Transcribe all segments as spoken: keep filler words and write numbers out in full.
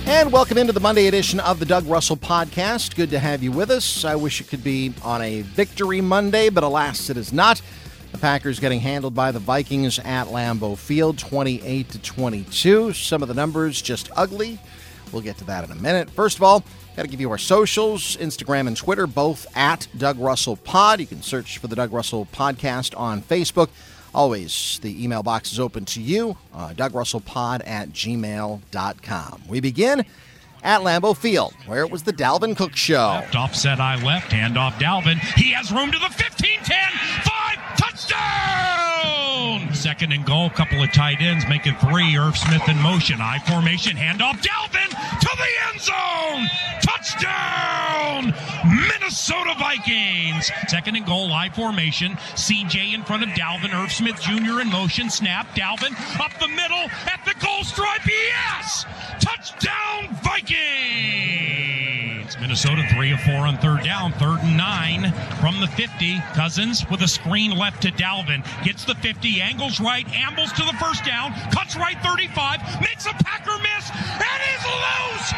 And welcome into the Monday edition of the Doug Russell Podcast. Good to have you with us. I wish it could be on a victory Monday, but alas, it is not. The Packers getting handled by the Vikings at Lambeau Field, twenty-eight to twenty-two. Some of the numbers just ugly. We'll get to that in a minute. First of all, got to give you our socials, Instagram and Twitter, both at Doug Russell Pod. You can search for the Doug Russell Podcast on Facebook. Always, the email box is open to you, uh, doug russell pod at gmail dot com. We begin at Lambeau Field, where it was the Dalvin Cook Show. Left offset eye left, hand off Dalvin. He has room to the fifteen, ten, five, touchdown! Second and goal, couple of tight ends, make it three. Irv Smith in motion, I formation, hand off Dalvin to the end zone! Touchdown! Minnesota Vikings! Second and goal, I formation, C J in front of Dalvin, Irv Smith Junior in motion, snap, Dalvin up the middle, at the goal stripe, yes! Touchdown Vikings! Minnesota three of four on third down, third and nine from the fifty. Cousins with a screen left to Dalvin, gets the fifty, angles right, ambles to the first down, cuts right thirty-five, makes a Packer miss, and is loose!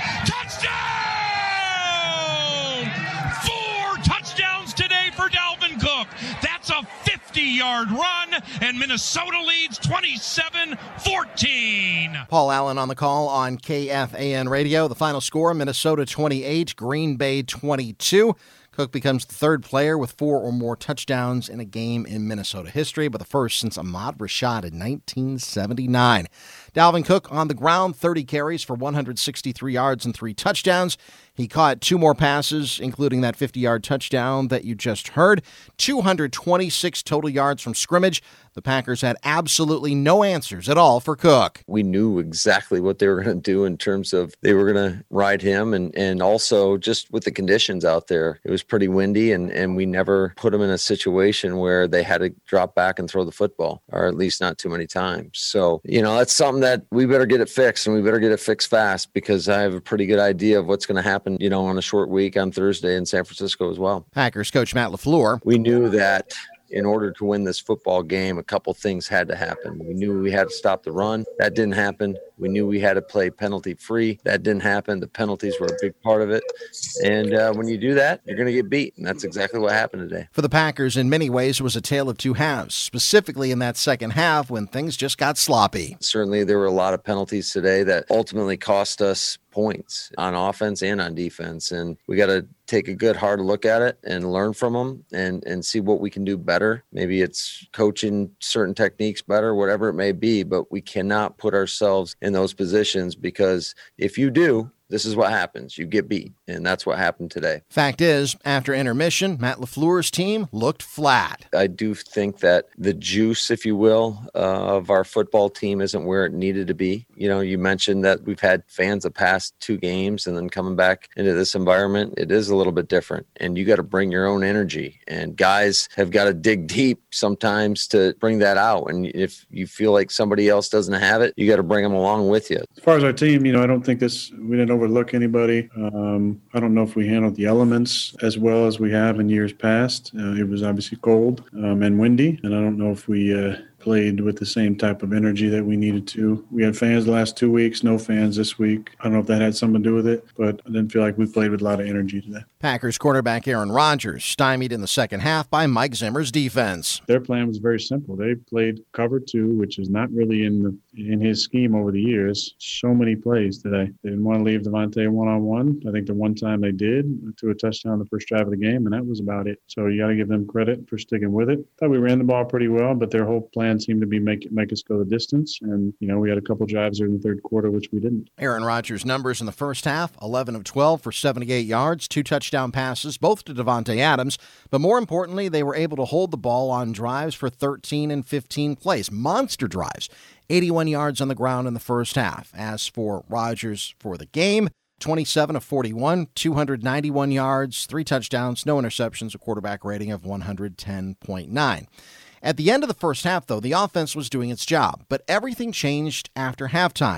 Touchdown! Four touchdowns today for Dalvin Cook. That's a fifty-yard run, and Minnesota leads twenty-seven fourteen. Paul Allen on the call on K F A N Radio. The final score, Minnesota twenty-eight, Green Bay twenty-two. Cook becomes the third player with four or more touchdowns in a game in Minnesota history, but the first since Ahmad Rashad in nineteen seventy-nine. Dalvin Cook on the ground, thirty carries for one hundred sixty-three yards and three touchdowns. He caught two more passes, including that fifty-yard touchdown that you just heard. two hundred twenty-six total yards from scrimmage. The Packers had absolutely no answers at all for Cook. We knew exactly what they were going to do in terms of they were going to ride him, and, and also just with the conditions out there. It was pretty windy, and, and we never put them in a situation where they had to drop back and throw the football, or at least not too many times. So, you know, that's something that we better get it fixed, and we better get it fixed fast, because I have a pretty good idea of what's going to happen, you know, on a short week on Thursday in San Francisco as well. Packers coach Matt LaFleur. We knew that in order to win this football game, a couple things had to happen. We knew we had to stop the run. That didn't happen. We knew we had to play penalty-free. That didn't happen. The penalties were a big part of it. And uh, when you do that, you're going to get beat. And that's exactly what happened today. For the Packers, in many ways, it was a tale of two halves, specifically in that second half when things just got sloppy. Certainly, there were a lot of penalties today that ultimately cost us points on offense and on defense. And we got to take a good hard look at it and learn from them and, and see what we can do better. Maybe it's coaching certain techniques better, whatever it may be, but we cannot put ourselves in those positions, because if you do, this is what happens. You get beat, and that's what happened today. Fact is, after intermission, Matt LaFleur's team looked flat. I do think that the juice, if you will, uh, of our football team isn't where it needed to be. You know, you mentioned that we've had fans the past two games, and then coming back into this environment, it is a little bit different, and you got to bring your own energy, and guys have got to dig deep sometimes to bring that out. And if you feel like somebody else doesn't have it, you got to bring them along with you. As far as our team, you know, I don't think this, we didn't overlook anybody. Um, I don't know if we handled the elements as well as we have in years past. Uh, it was obviously cold um, and windy, and I don't know if we uh, played with the same type of energy that we needed to. We had fans the last two weeks, no fans this week. I don't know if that had something to do with it, but I didn't feel like we played with a lot of energy today. Packers quarterback Aaron Rodgers stymied in the second half by Mike Zimmer's defense. Their plan was very simple. They played cover two, which is not really in the in his scheme over the years. So many plays today. They didn't want to leave Devontae one-on-one. I think the one time they did, to a touchdown the first drive of the game, and that was about it. So you got to give them credit for sticking with it. Thought we ran the ball pretty well, but their whole plan seemed to be make make us go the distance. And, you know, we had a couple drives in the third quarter, which we didn't. Aaron Rodgers' numbers in the first half, eleven of twelve for seventy-eight yards, two touchdown passes, both to Davante Adams. But more importantly, they were able to hold the ball on drives for thirteen and fifteen plays. Monster drives. eighty-one yards on the ground in the first half. As for Rodgers for the game, twenty-seven of forty-one, two hundred ninety-one yards, three touchdowns, no interceptions, a quarterback rating of one hundred ten point nine. At the end of the first half, though, the offense was doing its job, but everything changed after halftime.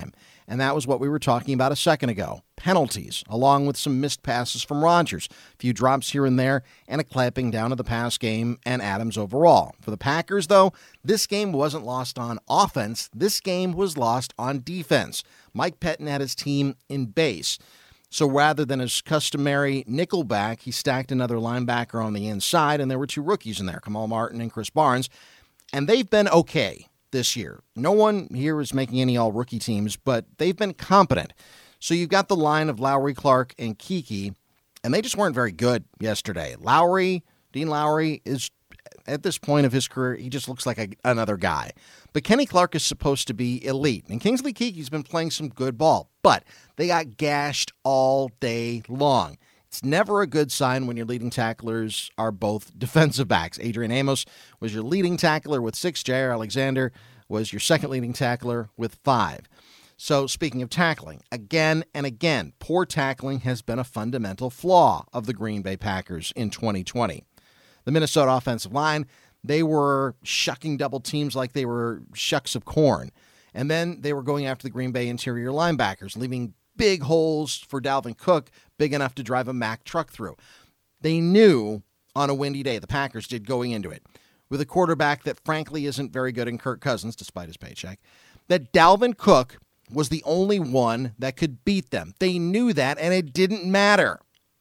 And that was what we were talking about a second ago. Penalties, along with some missed passes from Rodgers, a few drops here and there, and a clamping down of the pass game and Adams overall. For the Packers, though, this game wasn't lost on offense. This game was lost on defense. Mike Pettine had his team in base. So rather than his customary nickelback, he stacked another linebacker on the inside, and there were two rookies in there, Kamal Martin and Chris Barnes. And they've been okay this year. No one here is making any all-rookie teams, but they've been competent. So you've got the line of Lowry, Clark, and Keke, and they just weren't very good yesterday. Lowry, Dean Lowry, is at this point of his career, he just looks like a, another guy. But Kenny Clark is supposed to be elite, and Kingsley Keke's been playing some good ball, but they got gashed all day long. It's never a good sign when your leading tacklers are both defensive backs. Adrian Amos was your leading tackler with six. Jair Alexander was your second leading tackler with five. So speaking of tackling, again and again, poor tackling has been a fundamental flaw of the Green Bay Packers in twenty twenty. The Minnesota offensive line, they were shucking double teams like they were shucks of corn. And then they were going after the Green Bay interior linebackers, leaving big holes for Dalvin Cook, big enough to drive a Mack truck through. They knew on a windy day, the Packers did going into it, with a quarterback that frankly isn't very good in Kirk Cousins, despite his paycheck, that Dalvin Cook was the only one that could beat them. They knew that, and it didn't matter.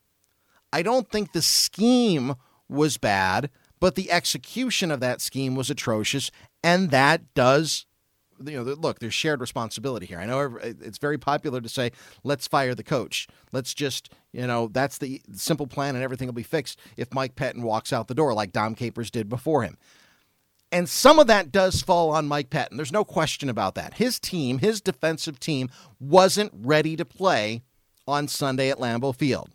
I don't think the scheme was bad, but the execution of that scheme was atrocious, and that does, you know, look, there's shared responsibility here. I know it's very popular to say, let's fire the coach. Let's just, you know, that's the simple plan and everything will be fixed if Mike Pettine walks out the door like Dom Capers did before him. And some of that does fall on Mike Pettine. There's no question about that. His team, his defensive team, wasn't ready to play on Sunday at Lambeau Field.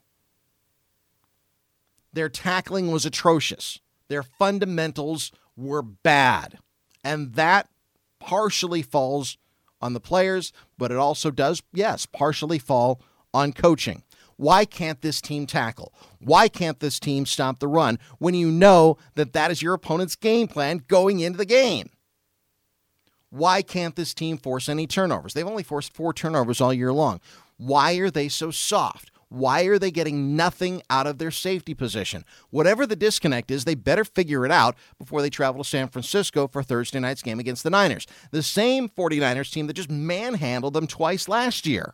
Their tackling was atrocious. Their fundamentals were bad. And that partially falls on the players, but it also does, yes, partially fall on coaching. Why can't this team tackle? Why can't this team stop the run when you know that that is your opponent's game plan going into the game? Why can't this team force any turnovers? They've only forced four turnovers all year long. Why are they so soft? Why are they getting nothing out of their safety position? Whatever the disconnect is, they better figure it out before they travel to San Francisco for Thursday night's game against the Niners. The same 49ers team that just manhandled them twice last year.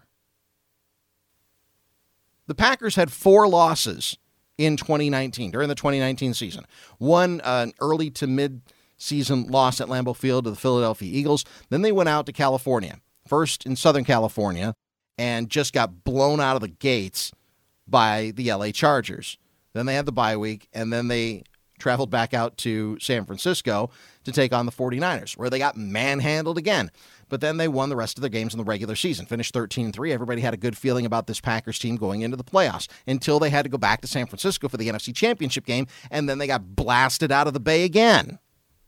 The Packers had four losses in twenty nineteen, during the twenty nineteen season. One, uh, an early to mid-season loss at Lambeau Field to the Philadelphia Eagles. Then they went out to California, first in Southern California, and just got blown out of the gates by the L A Chargers. Then they had the bye week, and then they traveled back out to San Francisco to take on the 49ers, where they got manhandled again. But then they won the rest of their games in the regular season, finished thirteen and three. Everybody had a good feeling about this Packers team going into the playoffs until they had to go back to San Francisco for the N F C Championship game, and then they got blasted out of the Bay again.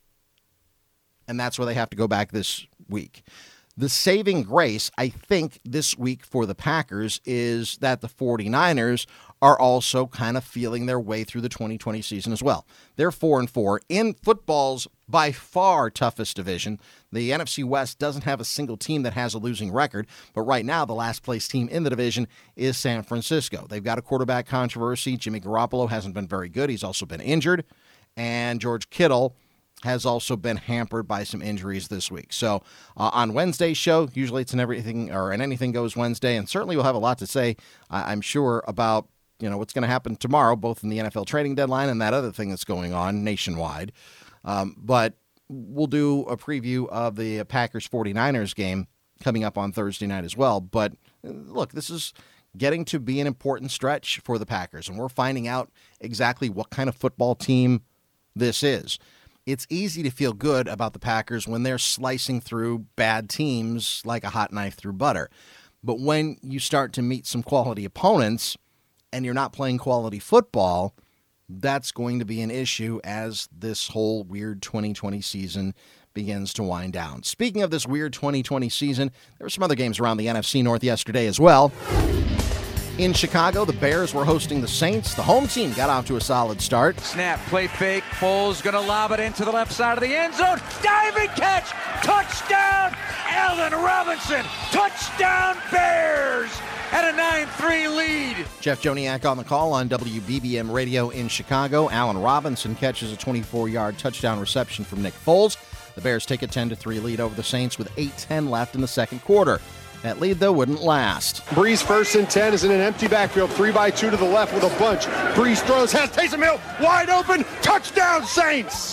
And that's where they have to go back this week. The saving grace, I think, this week for the Packers is that the 49ers are also kind of feeling their way through the twenty twenty season as well. They're four and four in football's by far toughest division. The N F C West doesn't have a single team that has a losing record, but right now the last place team in the division is San Francisco. They've got a quarterback controversy. Jimmy Garoppolo hasn't been very good. He's also been injured, and George Kittle has also been hampered by some injuries this week. So uh, on Wednesday's show, usually it's an everything or an anything goes Wednesday, and certainly we'll have a lot to say, uh, I'm sure, about you know what's going to happen tomorrow, both in the N F L trading deadline and that other thing that's going on nationwide. Um, but we'll do a preview of the Packers 49ers game coming up on Thursday night as well. But look, this is getting to be an important stretch for the Packers, and we're finding out exactly what kind of football team this is. It's easy to feel good about the Packers when they're slicing through bad teams like a hot knife through butter. But when you start to meet some quality opponents and you're not playing quality football, that's going to be an issue as this whole weird twenty twenty season begins to wind down. Speaking of this weird twenty twenty season, there were some other games around the N F C North yesterday as well. In Chicago, the Bears were hosting the Saints. The home team got off to a solid start. Snap, play fake. Foles going to lob it into the left side of the end zone. Diving catch. Touchdown, L Allen Robinson, touchdown Bears at a nine three lead. Jeff Joniak on the call on W B B M Radio in Chicago. Allen Robinson catches a twenty-four-yard touchdown reception from Nick Foles. The Bears take a ten to three lead over the Saints with eight ten left in the second quarter. That lead, though, wouldn't last. Breeze first and ten is in an empty backfield. Three by two to the left with a bunch. Breeze throws, has Taysom Hill wide open. Touchdown, Saints!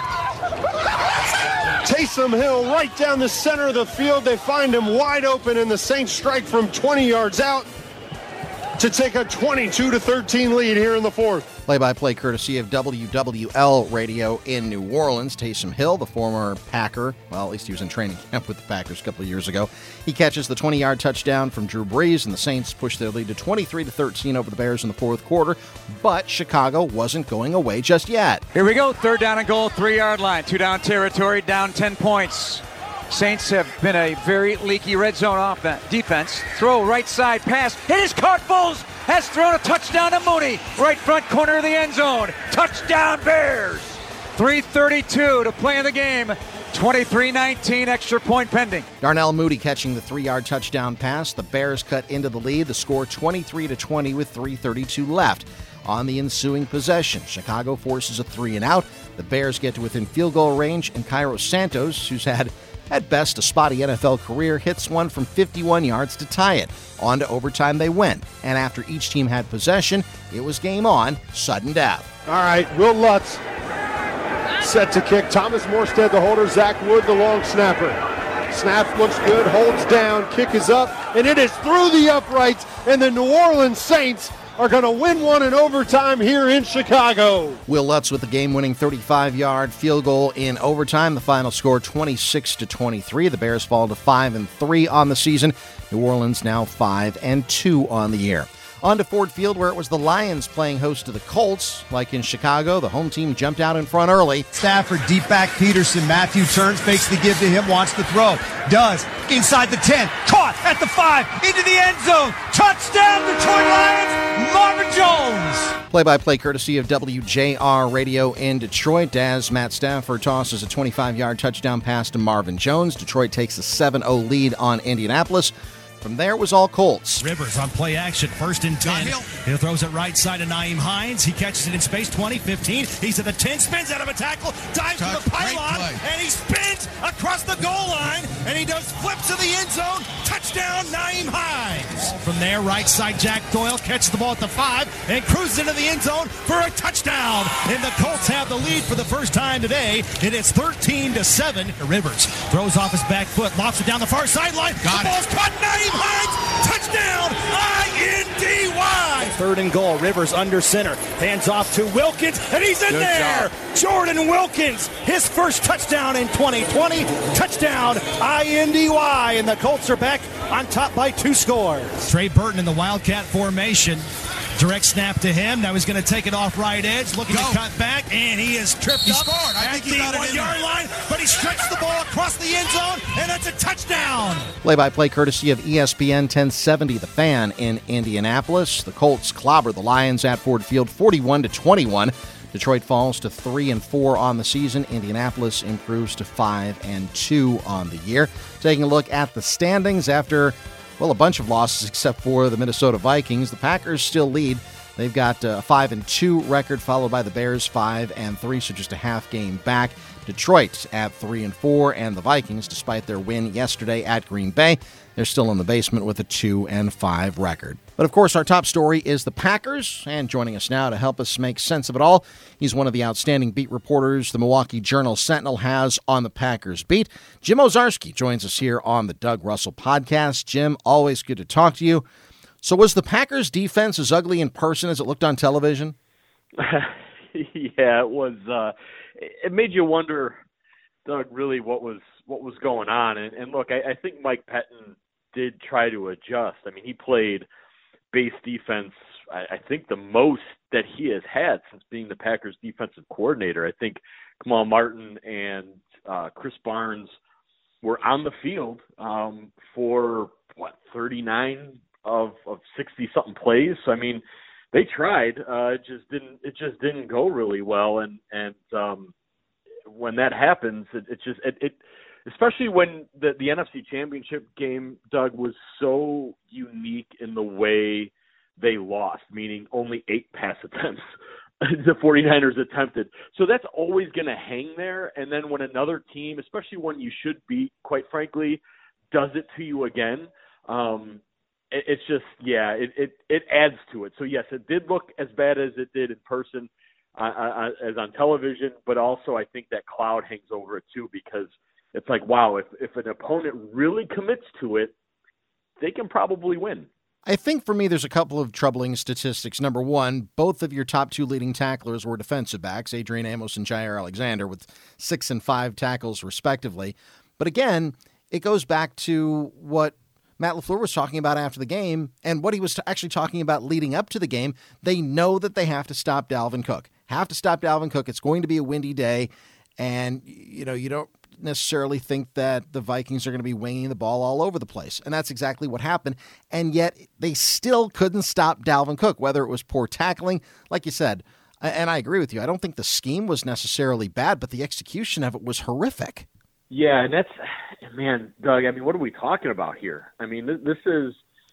Taysom Hill right down the center of the field. They find him wide open, and the Saints strike from twenty yards out to take a twenty-two to thirteen lead here in the fourth. Play-by-play courtesy of W W L Radio in New Orleans. Taysom Hill, the former Packer, well, at least he was in training camp with the Packers a couple of years ago. He catches the twenty-yard touchdown from Drew Brees, and the Saints push their lead to twenty-three to thirteen over the Bears in the fourth quarter. But Chicago wasn't going away just yet. Here we go, third down and goal, three-yard line, two-down territory, down ten points. Saints have been a very leaky red zone offense, defense. Throw right side pass. It is caught. Foles has thrown a touchdown to Mooney. Right front corner of the end zone. Touchdown Bears. three thirty-two to play in the game. twenty-three nineteen, extra point pending. Darnell Mooney catching the three-yard touchdown pass. The Bears cut into the lead. The score twenty-three to twenty with three thirty-two left. On the ensuing possession, Chicago forces a three and out. The Bears get to within field goal range, and Cairo Santos, who's had at best a spotty N F L career, hits one from fifty-one yards to tie it. On to overtime they went, and after each team had possession, it was game on, sudden death. All right, Will Lutz set to kick. Thomas Morstead, the holder. Zach Wood, the long snapper. Snap looks good, holds down, kick is up, and it is through the uprights, and the New Orleans Saints are going to win one in overtime here in Chicago. Will Lutz with the game-winning thirty-five-yard field goal in overtime. The final score twenty-six to twenty-three. The Bears fall to five and three on the season. New Orleans now five and two on the year. On to Ford Field, where it was the Lions playing host to the Colts. Like in Chicago, the home team jumped out in front early. Stafford, deep back Peterson. Matthew turns, fakes the give to him, wants to throw. Does. Inside the ten. Caught at the five. Into the end zone. Touchdown, Detroit Lions. Marvin Jones. Play-by-play courtesy of W J R Radio in Detroit, as Matt Stafford tosses a twenty-five-yard touchdown pass to Marvin Jones. Detroit takes a seven oh lead on Indianapolis. From there, it was all Colts. Rivers on play action, first and ten. He throws it right side to Naeem Hines. He catches it in space, twenty, fifteen. He's at the ten, spins out of a tackle, dives to the pylon, and he spins across the goal line, and he does flips to the end zone. Touchdown, Naeem Hines. From there, right side, Jack Doyle catches the ball at the five and cruises into the end zone for a touchdown. And the Colts have the lead for the first time today. It is thirteen to seven. Rivers throws off his back foot, lofts it down the far sideline. Got the ball's it. Caught, Naeem Hines, touchdown, I N D Y. Third and goal, Rivers under center, hands off to Wilkins, and he's in Good there. Job. Jordan Wilkins, his first touchdown in twenty twenty, touchdown, I N D Y, and the Colts are back on top by two scores. Trey Burton in the Wildcat formation. Direct snap to him. Now he's going to take it off right edge, looking Go. to cut back, and he is tripped he up scored. I at think he the one-yard line, but he stretched the ball across the end zone, and that's a touchdown. Play-by-play courtesy of E S P N ten seventy, The Fan in Indianapolis. The Colts clobber the Lions at Ford Field forty-one to twenty-one. Detroit falls to three and four on the season. Indianapolis improves to five and two on the year. Taking a look at the standings after, well, a bunch of losses except for the Minnesota Vikings. The Packers still lead. They've got a five and two record, followed by the Bears five and three, so just a half game back. Detroit at three and four, and the Vikings, despite their win yesterday at Green Bay, they're still in the basement with a two and five record. But of course, our top story is the Packers, and joining us now to help us make sense of it all, he's one of the outstanding beat reporters the Milwaukee Journal-Sentinel has on the Packers beat. Jim Owczarski joins us here on the Doug Russell Podcast. Jim, always good to talk to you. So was the Packers defense as ugly in person as it looked on television? Yeah, it was. Uh, it made you wonder, Doug, really what was what was going on. And, and look, I, I think Mike Pettine did try to adjust. I mean, he played base defense, I, I think the most that he has had since being the Packers defensive coordinator. I think Kamal Martin and uh, Chris Barnes were on the field um, for, what, thirty-nine of, of sixty-something plays. So, I mean, they tried. Uh, it just didn't. It just didn't go really well. And and um, when that happens, it, it just it, it especially when the, the N F C Championship game, Doug, was so unique in the way they lost, meaning only eight pass attempts the 49ers attempted. So that's always going to hang there. And then when another team, especially one you should beat, quite frankly, does it to you again, um, it, it's just, yeah, it, it, it adds to it. So, yes, it did look as bad as it did in person uh, uh, as on television, but also I think that cloud hangs over it too, because it's like, wow, if, if an opponent really commits to it, they can probably win. I think for me, there's a couple of troubling statistics. Number one, both of your top two leading tacklers were defensive backs, Adrian Amos and Jair Alexander, with six and five tackles respectively. But again, it goes back to what Matt LaFleur was talking about after the game and what he was actually talking about leading up to the game. They know that they have to stop Dalvin Cook. Have to stop Dalvin Cook. It's going to be a windy day, and you know you don't necessarily think that the Vikings are going to be winging the ball all over the place. And that's exactly what happened. And yet they still couldn't stop Dalvin Cook, whether it was poor tackling, like you said. And I agree with you. I don't think the scheme was necessarily bad, but the execution of it was horrific. Yeah, and that's, man, Doug, I mean, what are we talking about here? I mean, this is,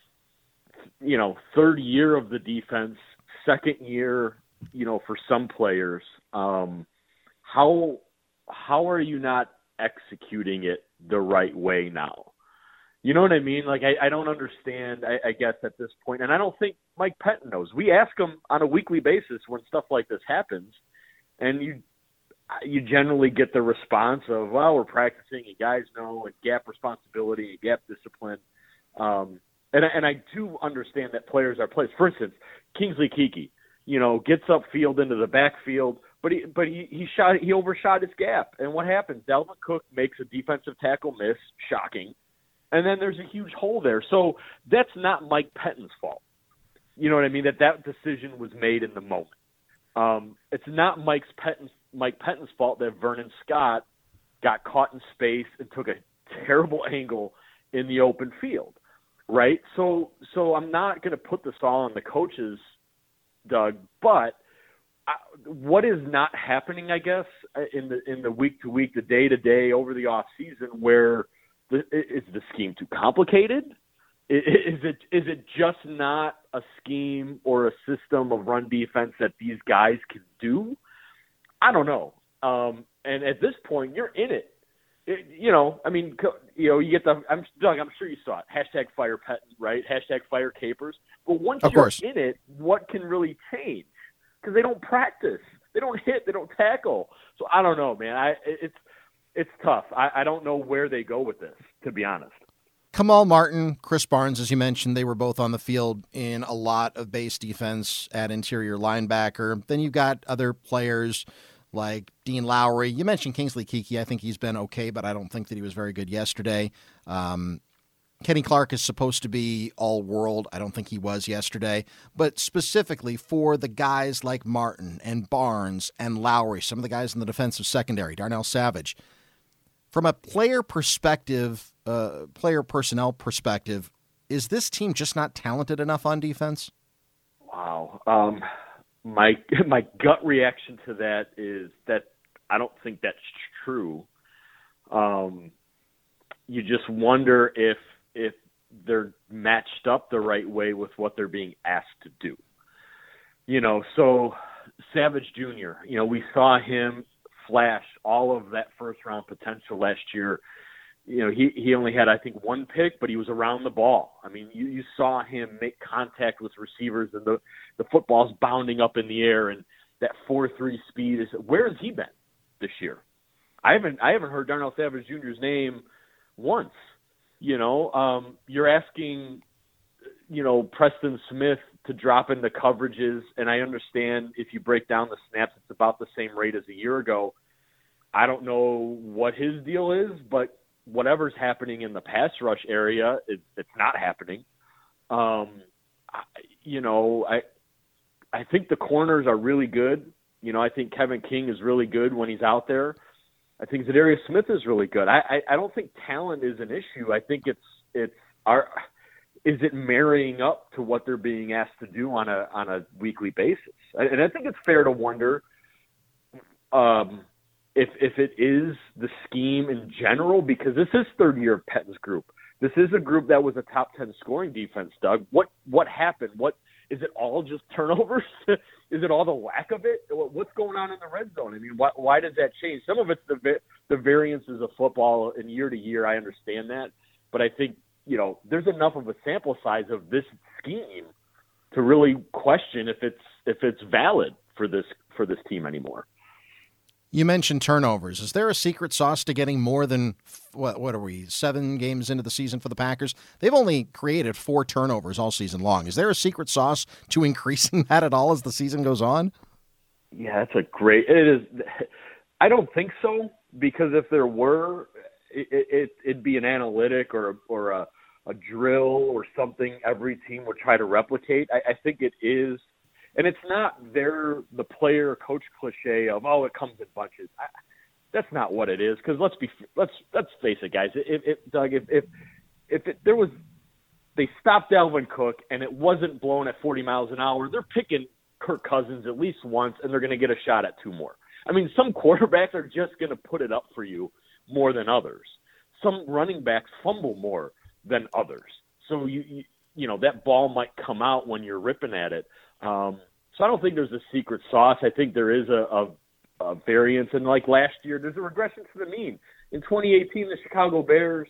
you know, third year of the defense, second year, you know, for some players. Um, how how are you not executing it the right way now? You know what I mean? Like, I, I don't understand, I, I guess, at this point. And I don't think Mike Pettine knows. We ask him on a weekly basis when stuff like this happens, and you you generally get the response of, well, we're practicing, and guys know, and gap responsibility, and gap discipline. Um, and, and I do understand that players are players. For instance, Kingsley Keke, you know, gets upfield into the backfield, But he, but he, he shot, he overshot his gap. And what happens? Dalvin Cook makes a defensive tackle miss, shocking. And then there's a huge hole there. So that's not Mike Pettine's fault. You know what I mean? That that decision was made in the moment. Um, it's not Mike's Pettine's, Mike Pettine's fault that Vernon Scott got caught in space and took a terrible angle in the open field, right? So, so I'm not going to put this all on the coaches, Doug, but what is not happening, I guess, in the in the week to week, the day to day, over the off season, where the, is the scheme too complicated? Is it is it just not a scheme or a system of run defense that these guys can do? I don't know. Um, and at this point, you're in it. it. You know, I mean, you know, you get the. I'm Doug. I'm sure you saw it. Hashtag fire Pettine, right? Hashtag fire Capers. But once of you're course. in it, what can really change? Because they don't practice, they don't hit, they don't tackle. So I don't know, man. I it's it's tough. I, I don't know where they go with this, to be honest. Kamal Martin, Chris Barnes, as you mentioned, they were both on the field in a lot of base defense at interior linebacker. Then you've got other players like Dean Lowry. You mentioned Kingsley Keke. I think he's been okay, but I don't think that he was very good yesterday. Um, Kenny Clark is supposed to be all-world. I don't think he was yesterday. But specifically for the guys like Martin and Barnes and Lowry, some of the guys in the defensive secondary, Darnell Savage, from a player perspective, uh, player personnel perspective, is this team just not talented enough on defense? Wow. Um, my my gut reaction to that is that I don't think that's true. Um, you just wonder if if they're matched up the right way with what they're being asked to do. You know, so Savage Junior, you know, we saw him flash all of that first-round potential last year. You know, he, he only had, I think, one pick, but he was around the ball. I mean, you, you saw him make contact with receivers, and the, the football's bounding up in the air, and that four three speed is – where has he been this year? I haven't I haven't heard Darnell Savage Junior's name once. You know, um, you're asking, you know, Preston Smith to drop into coverages, and I understand if you break down the snaps, it's about the same rate as a year ago. I don't know what his deal is, but whatever's happening in the pass rush area, it, it's not happening. Um, I, you know, I I think the corners are really good. You know, I think Kevin King is really good when he's out there. I think Zadarius Smith is really good. I, I, I don't think talent is an issue. I think it's it's our is it marrying up to what they're being asked to do on a on a weekly basis. And I think it's fair to wonder, um, if if it is the scheme in general, because this is third year of Pettine's group. This is a group that was a top ten scoring defense, Doug. What what happened? What is it all just turnovers? Is it all the lack of it? What's going on in the red zone? I mean, why, why does that change? Some of it's the the variances of football in year to year. I understand that, but I think, you know, there's enough of a sample size of this scheme to really question if it's if it's valid for this for this team anymore. You mentioned turnovers. Is there a secret sauce to getting more than, what, what are we, seven games into the season for the Packers? They've only created four turnovers all season long. Is there a secret sauce to increasing that at all as the season goes on? Yeah, that's a great – it is. I don't think so, because if there were, it, it, it'd be an analytic or, or a, a drill or something every team would try to replicate. I, I think it is – and it's not their the player coach cliche of, oh, it comes in bunches. I, that's not what it is. Because let's be let's let's face it, guys. If, if Doug, if if if it, there was they stopped Dalvin Cook and it wasn't blown at forty miles an hour, they're picking Kirk Cousins at least once, and they're going to get a shot at two more. I mean, some quarterbacks are just going to put it up for you more than others. Some running backs fumble more than others. So you you, you know that ball might come out when you're ripping at it. Um, so I don't think there's a secret sauce. I think there is a, a, a variance. And like last year, there's a regression to the mean. In twenty eighteen, the Chicago Bears,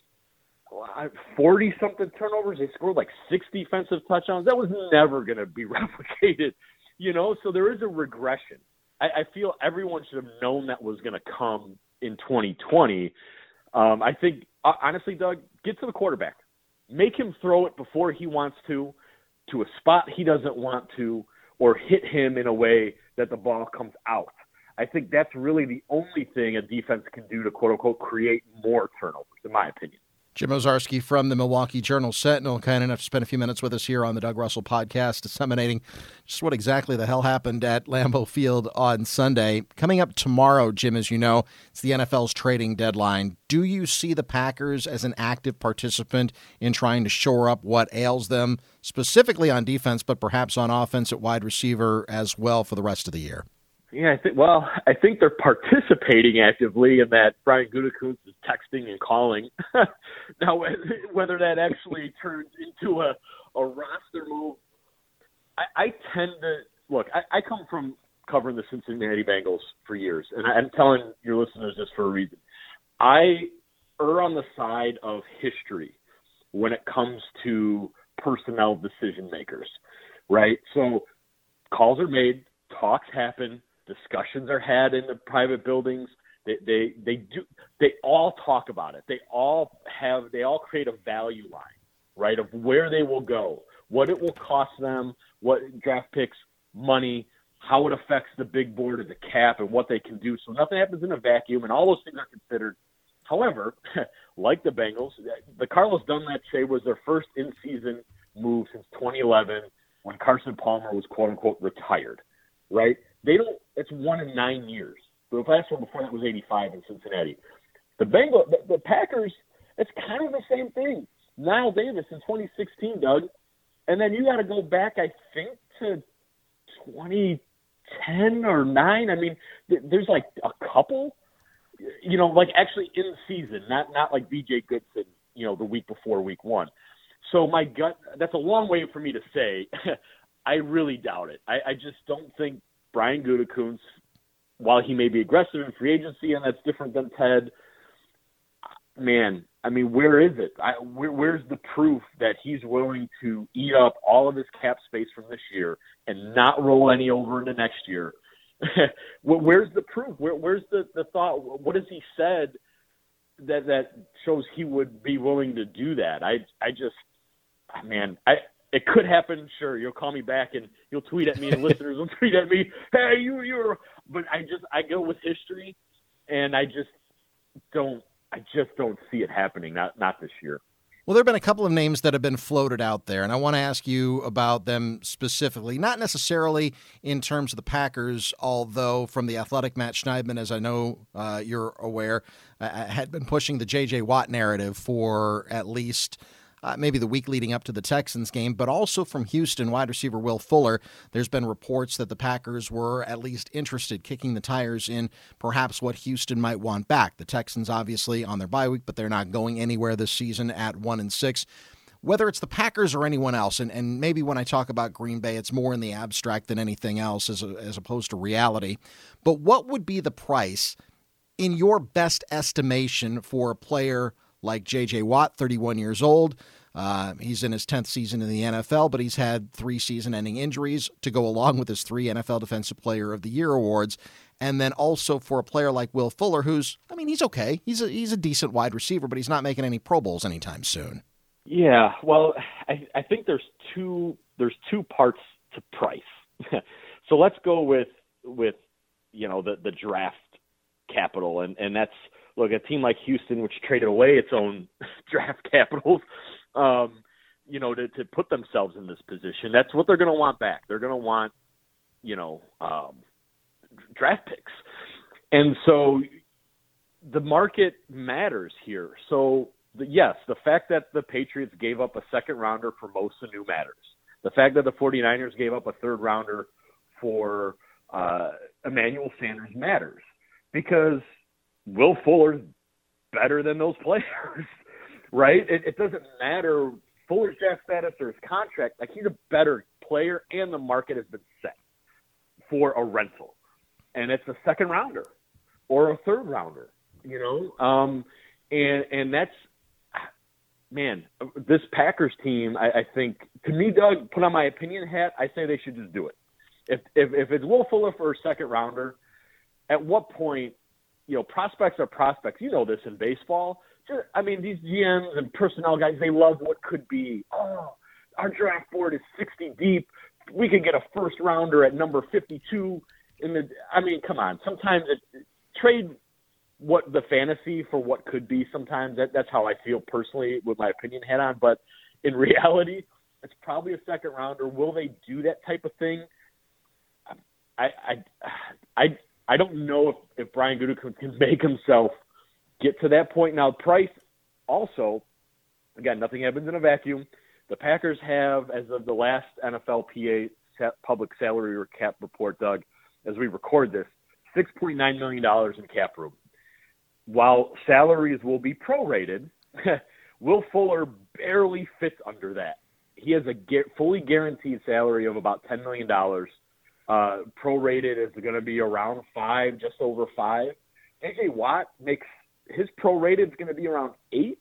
forty-something turnovers. They scored like six defensive touchdowns. That was never going to be replicated, you know? So there is a regression. I, I feel everyone should have known that was going to come in twenty twenty. Um, I think, honestly, Doug, get to the quarterback. Make him throw it before he wants to, to a spot he doesn't want to, or hit him in a way that the ball comes out. I think that's really the only thing a defense can do to, quote-unquote, create more turnovers, in my opinion. Jim Owczarski from the Milwaukee Journal-Sentinel, kind enough to spend a few minutes with us here on the Doug Russell Podcast, disseminating just what exactly the hell happened at Lambeau Field on Sunday. Coming up tomorrow, Jim, as you know, it's the N F L's trading deadline. Do you see the Packers as an active participant in trying to shore up what ails them, specifically on defense, but perhaps on offense at wide receiver as well for the rest of the year? Yeah, I think. Well, I think they're participating actively in that. Brian Gutekunst is texting and calling. Now, whether that actually turns into a, a roster move, I, I tend to look. I, I come from covering the Cincinnati Bengals for years, and I'm telling your listeners this for a reason. I err on the side of history when it comes to personnel decision makers, right? So calls are made, talks happen. Discussions are had in the private buildings. They, they they do they all talk about it. They all have they all create a value line, right, of where they will go, what it will cost them, what draft picks, money, how it affects the big board of the cap, and what they can do. So nothing happens in a vacuum, and all those things are considered. However, like the Bengals, the Carlos Dunlap trade was their first in-season move since twenty eleven, when Carson Palmer was quote unquote retired, right? They don't. It's one in nine years. The last one before that was eighty-five in Cincinnati. The Bengals, the, the Packers, it's kind of the same thing. Niall Davis in twenty sixteen, Doug, and then you got to go back, I think, to twenty ten or nine. I mean, th- there's like a couple, you know, like actually in season, not not like B J Goodson, you know, the week before week one. So my gut, that's a long way for me to say. I really doubt it. I, I just don't think Brian Gutekunst, while he may be aggressive in free agency, and that's different than Ted, man, I mean, where is it? I, where, where's the proof that he's willing to eat up all of his cap space from this year and not roll any over into next year? Where's the proof? Where, where's the, the thought? What has he said that that shows he would be willing to do that? I I just, man, I. It could happen, sure. You'll call me back and you'll tweet at me, and listeners will tweet at me, hey, you, you're. But I just, I go with history, and I just don't, I just don't see it happening. Not, not this year. Well, there have been a couple of names that have been floated out there, and I want to ask you about them specifically, not necessarily in terms of the Packers, although from the Athletic, Matt Schneidman, as I know uh, you're aware, uh, had been pushing the J J Watt narrative for at least uh, maybe the week leading up to the Texans game, but also from Houston wide receiver Will Fuller. There's been reports that the Packers were at least interested, kicking the tires in perhaps what Houston might want back. The Texans obviously on their bye week, but they're not going anywhere this season at one and six. Whether it's the Packers or anyone else, and, and maybe when I talk about Green Bay, it's more in the abstract than anything else as, a, as opposed to reality. But what would be the price, in your best estimation, for a player like J J. Watt, thirty-one years old? Uh, he's in his tenth season in the N F L, but he's had three season-ending injuries to go along with his three N F L Defensive Player of the Year awards. And then also for a player like Will Fuller, who's, I mean, he's okay. He's a, he's a decent wide receiver, but he's not making any Pro Bowls anytime soon. Yeah, well, I, I think there's two there's two parts to price. So let's go with with you know the, the draft capital, and, and that's look a team like Houston, which traded away its own draft capitals, um, you know, to, to put themselves in this position. That's what they're going to want back. They're going to want you know um, draft picks, and so the market matters here. So. The, yes, the fact that the Patriots gave up a second rounder for Mo Sanu matters. The fact that the 49ers gave up a third rounder for uh, Emmanuel Sanders matters, because Will Fuller's better than those players, right? It, it doesn't matter Fuller's draft status or his contract. Like, he's a better player, and the market has been set for a rental, and it's a second rounder or a third rounder, you know, um, and and that's. Man, this Packers team, I, I think, to me, Doug, put on my opinion hat, I say they should just do it. If if, if it's Will Fuller for a second rounder, at what point, you know, prospects are prospects. You know this in baseball. Just, I mean, these G Ms and personnel guys, they love what could be. Oh, our draft board is sixty deep. We could get a first rounder at number fifty-two. In the, I mean, come on. Sometimes it, trade what the fantasy for what could be. Sometimes that, that's how I feel personally with my opinion hat on. But in reality, it's probably a second rounder. Will they do that type of thing? I I I, I don't know if, if Brian Gutekunst can make himself get to that point. Now, price also, again, nothing happens in a vacuum. The Packers have, as of the last N F L P A public salary or cap report, Doug, as we record this, six point nine million dollars in cap room. While salaries will be prorated, Will Fuller barely fits under that. He has a gu- fully guaranteed salary of about ten million dollars. Uh, prorated is going to be around five, just over five. J J. Watt makes his prorated is going to be around eight.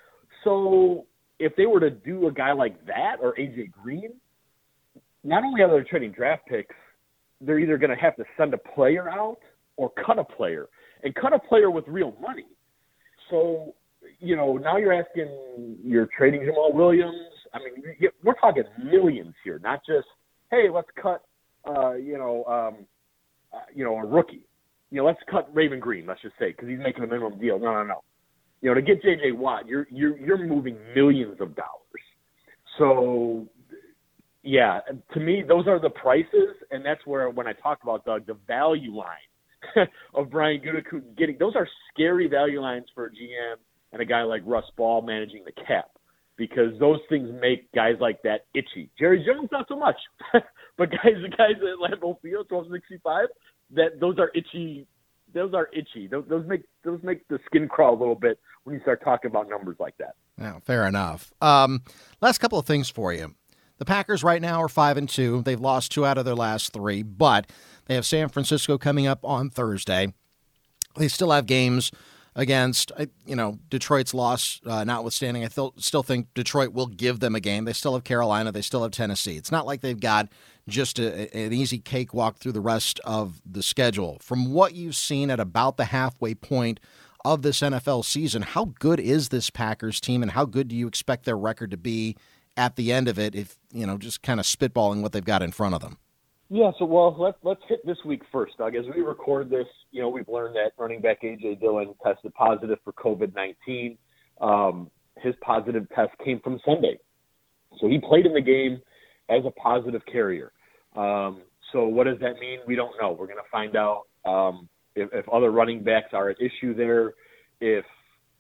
So if they were to do a guy like that or A J. Green, not only are they trading draft picks, they're either going to have to send a player out or cut a player. And cut a player with real money. So, you know, now you're asking, you're trading Jamal Williams. I mean, we're talking millions here, not just, hey, let's cut, uh, you know, um, uh, you know, a rookie. You know, let's cut Raven Green, let's just say, because he's making a minimum deal. No, no, no. You know, to get J J. Watt, you're you're you're moving millions of dollars. So, yeah, to me, those are the prices, and that's where, when I talk about, Doug, the value line of Brian Gutekunst getting, those are scary value lines for a G M and a guy like Russ Ball managing the cap, because those things make guys like that itchy. Jerry Jones, not so much, but guys, the guys at Lambeau Field, twelve sixty-five, that those are itchy. Those are itchy. Those, those make those make the skin crawl a little bit when you start talking about numbers like that. Yeah, fair enough. Um, last couple of things for you. The Packers right now are five and two. They've lost two out of their last three, but they have San Francisco coming up on Thursday. They still have games against, you know, Detroit's loss uh, notwithstanding. I th- still think Detroit will give them a game. They still have Carolina. They still have Tennessee. It's not like they've got just a, an easy cakewalk through the rest of the schedule. From what you've seen at about the halfway point of this N F L season, how good is this Packers team, and how good do you expect their record to be at the end of it, if, you know, just kind of spitballing what they've got in front of them? Yeah, so, well, let's, let's hit this week first, Doug. As we record this, you know, we've learned that running back A J. Dillon tested positive for covid nineteen. Um, his positive test came from Sunday. So he played in the game as a positive carrier. Um, so what does that mean? We don't know. We're going to find out um, if, if other running backs are at issue there, if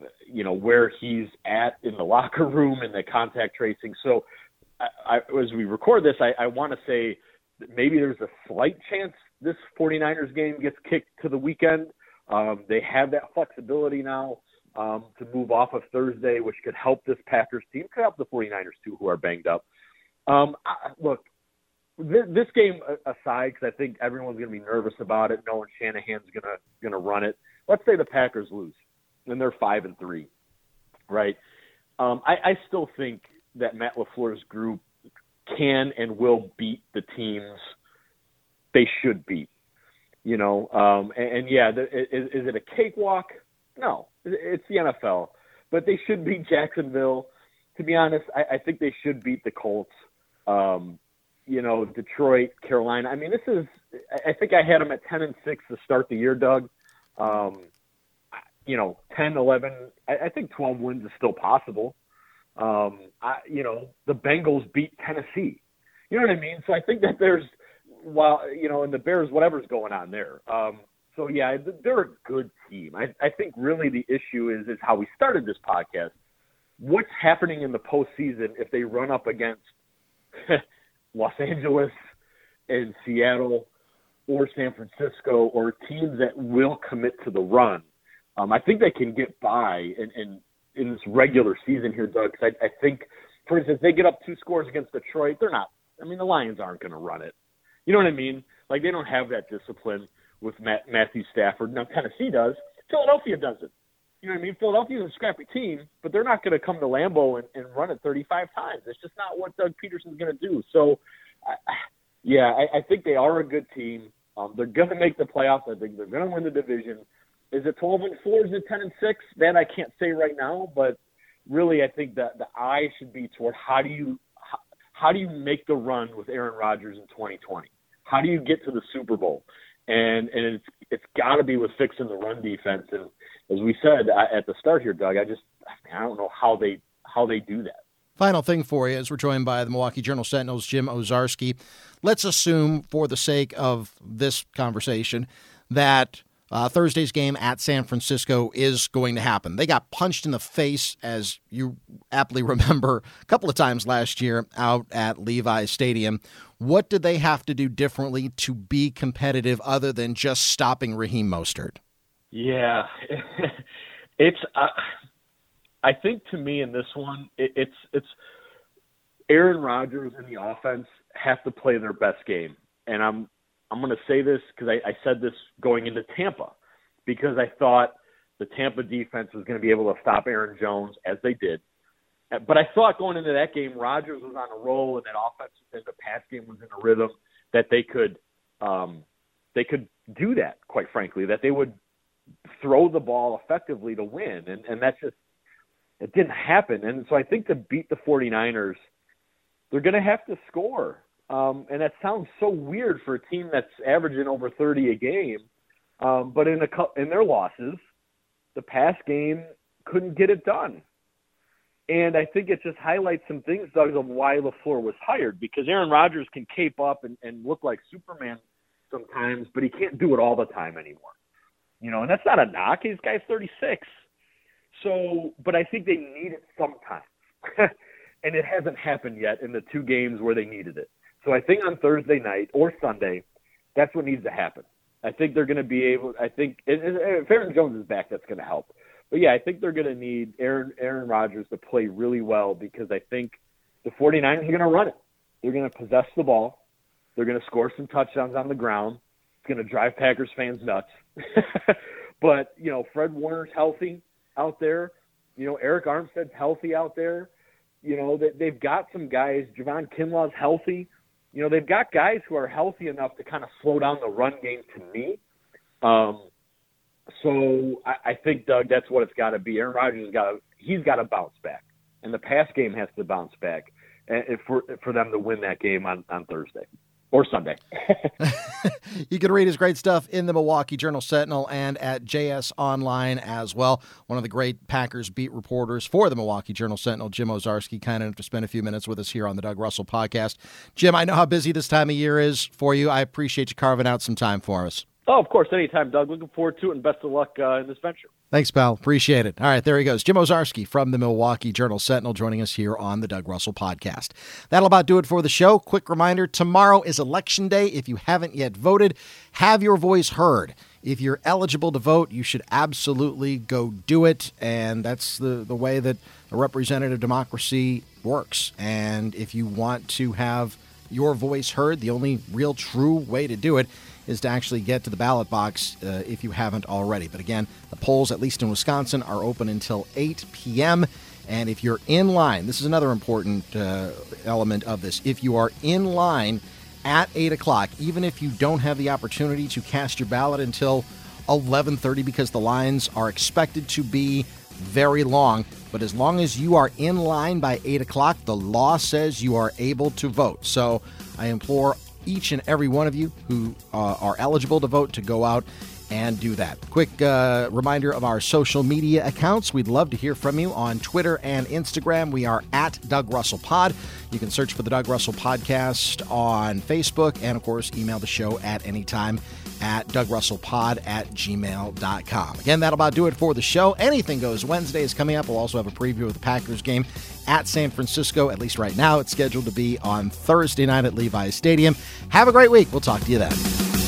you know, where he's at in the locker room and the contact tracing. So I, I, as we record this, I, I want to say that maybe there's a slight chance this 49ers game gets kicked to the weekend. Um, they have that flexibility now um, to move off of Thursday, which could help this Packers team, could help the 49ers too, who are banged up. Um, I, look, this, this game aside, because I think everyone's going to be nervous about it, knowing Shanahan's going to going to run it. Let's say the Packers lose, and they're five and three, right? Um, I, I still think that Matt LaFleur's group can and will beat the teams they should beat. You know, um, and, and yeah, the, is, is it a cakewalk? No, it's the N F L, but they should beat Jacksonville. To be honest, I, I think they should beat the Colts. Um, you know, Detroit, Carolina. I mean, this is. I think I had them at ten and six to start the year, Doug. Um, you know, ten, eleven. I, I think twelve wins is still possible. Um, I, you know, the Bengals beat Tennessee. You know what I mean? So I think that there's, while you know, and the Bears, whatever's going on there. Um, so yeah, they're a good team. I, I think really the issue is is how we started this podcast. What's happening in the postseason if they run up against Los Angeles and Seattle or San Francisco or teams that will commit to the run? Um, I think they can get by in, in, in this regular season here, Doug. Cause I, I think, for instance, they get up two scores against Detroit. They're not. I mean, the Lions aren't going to run it. You know what I mean? Like, they don't have that discipline with Matt, Matthew Stafford. Now, Tennessee does. Philadelphia doesn't. You know what I mean? Philadelphia's a scrappy team, but they're not going to come to Lambeau and, and run it thirty-five times. It's just not what Doug Peterson's going to do. So, I, yeah, I, I think they are a good team. Um, they're going to make the playoffs. I think they're going to win the division. Is it twelve and four? Is it ten and six? That I can't say right now, but really I think that the eye should be toward how do you how, how do you make the run with Aaron Rodgers in twenty twenty? How do you get to the Super Bowl? And and it's it's got to be with fixing the run defense. And as we said at the start here, Doug, I just I don't know how they how they do that. Final thing for you, as we're joined by the Milwaukee Journal-Sentinel's Jim Owczarski. Let's assume, for the sake of this conversation, that uh, Thursday's game at San Francisco is going to happen. They got punched in the face, as you aptly remember, a couple of times last year out at Levi Stadium. What did they have to do differently to be competitive other than just stopping Raheem Mostert? Yeah, it's. Uh, I think to me in this one, it, it's it's Aaron Rodgers and the offense have to play their best game, and I'm I'm going to say this because I, I said this going into Tampa, because I thought the Tampa defense was going to be able to stop Aaron Jones, as they did. But I thought going into that game, Rodgers was on a roll, and that offense and the pass game was in a rhythm that they could um, they could do that. Quite frankly, that they would throw the ball effectively to win, and and that's just it didn't happen. And so I think to beat the 49ers, they're going to have to score. Um, and that sounds so weird for a team that's averaging over thirty a game. Um, but in a in their losses, the pass game couldn't get it done. And I think it just highlights some things, Doug, of why LaFleur was hired, because Aaron Rodgers can cape up and, and look like Superman sometimes, but he can't do it all the time anymore. You know, and that's not a knock. This guy's thirty-six. So, but I think they need it sometimes. And it hasn't happened yet in the two games where they needed it. So I think on Thursday night or Sunday, that's what needs to happen. I think they're going to be able – I think – if Aaron Jones is back, that's going to help. But, yeah, I think they're going to need Aaron Aaron Rodgers to play really well, because I think the 49ers are going to run it. They're going to possess the ball. They're going to score some touchdowns on the ground. It's going to drive Packers fans nuts. But, you know, Fred Warner's healthy out there. You know, Eric Armstead's healthy out there. You know, they, they've got some guys. Javon Kinlaw's healthy. You know, they've got guys who are healthy enough to kind of slow down the run game to me. Um, so I, I think, Doug, that's what it's got to be. Aaron Rodgers has got to, he's got to bounce back, and the pass game has to bounce back, and for for them to win that game on, on Thursday or Sunday. You can read his great stuff in the Milwaukee Journal-Sentinel and at J S Online as well. One of the great Packers beat reporters for the Milwaukee Journal-Sentinel, Jim Owczarski, kind enough to spend a few minutes with us here on the Doug Russell Podcast. Jim, I know how busy this time of year is for you. I appreciate you carving out some time for us. Oh, of course, anytime, Doug. Looking forward to it, and best of luck uh, in this venture. Thanks, pal. Appreciate it. All right, there he goes. Jim Owczarski from the Milwaukee Journal-Sentinel joining us here on the Doug Russell Podcast. That'll about do it for the show. Quick reminder, tomorrow is Election Day. If you haven't yet voted, have your voice heard. If you're eligible to vote, you should absolutely go do it, and that's the, the way that a representative democracy works. And if you want to have your voice heard, the only real true way to do it is to actually get to the ballot box uh, if you haven't already. But again, the polls, at least in Wisconsin, are open until eight p.m. And if you're in line, this is another important uh, element of this. If you are in line at eight o'clock, even if you don't have the opportunity to cast your ballot until eleven thirty, because the lines are expected to be very long, but as long as you are in line by eight o'clock, the law says you are able to vote. So I implore each and every one of you who uh, are eligible to vote to go out and do that. Quick uh, reminder of our social media accounts. We'd love to hear from you on Twitter and Instagram. We are at Doug Russell Pod. You can search for the Doug Russell Podcast on Facebook, and of course, email the show at any time at dougrussellpod at gmail dot com. Again, that'll about do it for the show. Anything Goes Wednesday is coming up. We'll also have a preview of the Packers game at San Francisco. At least right now, it's scheduled to be on Thursday night at Levi's Stadium. Have a great week. We'll talk to you then.